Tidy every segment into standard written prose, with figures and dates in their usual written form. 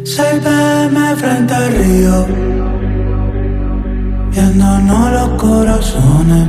6 PM frente al río, viéndonos los corazones,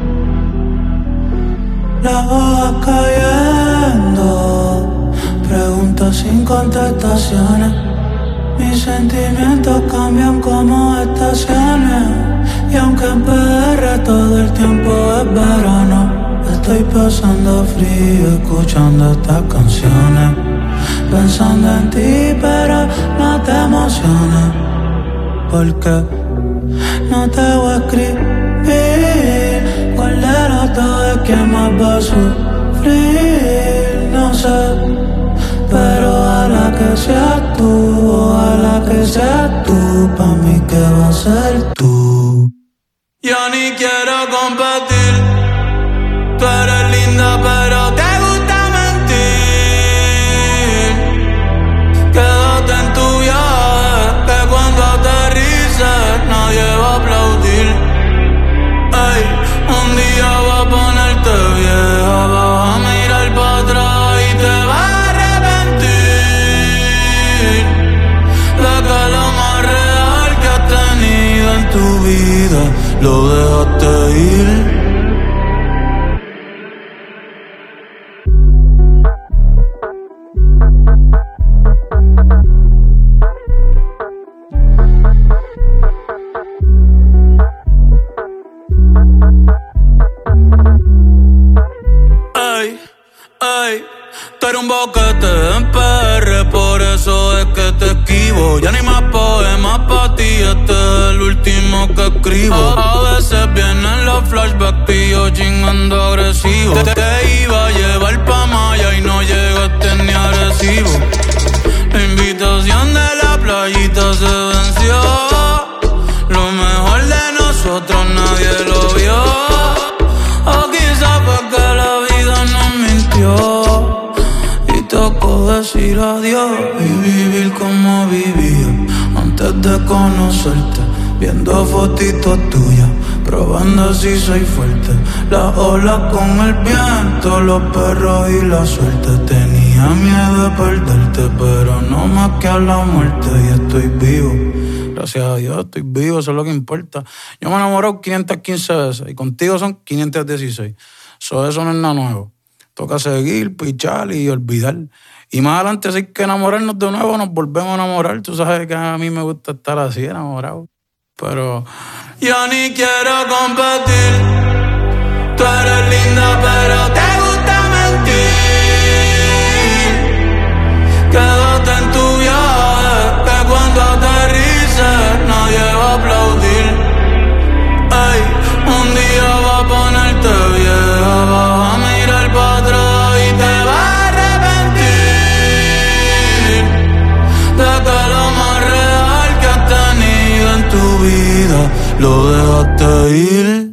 las hojas cayendo, preguntas sin contestaciones. Mis sentimientos cambian como estaciones, y aunque en PR todo el tiempo es verano, estoy pasando frío escuchando estas canciones, pensando en ti pero no te emociones, porque no te voy a escribir cuál de los dos es quien más va a sufrir, no sé. Pero ojalá que seas tú, ojalá que seas tú, pa' mí que va a ser tú. Yo ni quiero competir, tú eres linda pero te gusta mentir. Quédate en tu viaje, que cuando aterrices nadie va a aplaudir. Ey, un día va a ponerte vieja, vas a mirar para atrás y te vas a de que lo más real que has tenido en tu vida lo dejaste ir. Ey, ey, tú eres un boquete en PR, por eso es que te esquivo. Ya ni más poemas pa' ti, este es el último que escribo. A veces vienen los flashbacks, pillo chingando agresivo. Te iba a llevar pa' Maya y no llegaste ni agresivo. La invitación de la playita se venció. Lo mejor de nosotros nadie lo vio. O quizás fue que la vida nos mintió y tocó decir adiós y vivir como vivía antes de conocerte, viendo fotitos tuyas, probando si soy fuerte. Las olas con el viento, los perros y la suerte. Tenía miedo de perderte, pero no más que a la muerte. Y estoy vivo, gracias a Dios estoy vivo, eso es lo que importa. Yo me he enamorado 515 veces y contigo son 516. Eso no es nada nuevo. Toca seguir, pichar y olvidar. Y más adelante, si hay que enamorarnos de nuevo, nos volvemos a enamorar. Tú sabes que a mí me gusta estar así, enamorado. Pero yo ni quiero competir. Tú eres linda, pero te gusta mentir. Quédate en tu viaje, que cuando aterrices nadie va a aplaudir. Ey, un día va a ponerte vieja, vas a mirar para atrás y te vas a arrepentir de que lo más real que has tenido en tu vida lo dejaste ir.